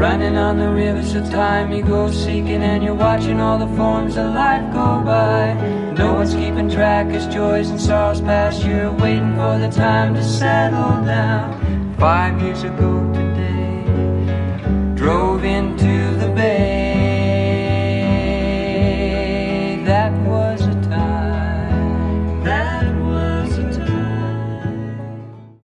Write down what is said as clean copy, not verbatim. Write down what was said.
Grinding on the rivers of time, you go seeking, and you're watching all the forms of life go by. No one's keeping track as joys and sorrows pass. You're waiting for the time to settle down. 5 years ago today,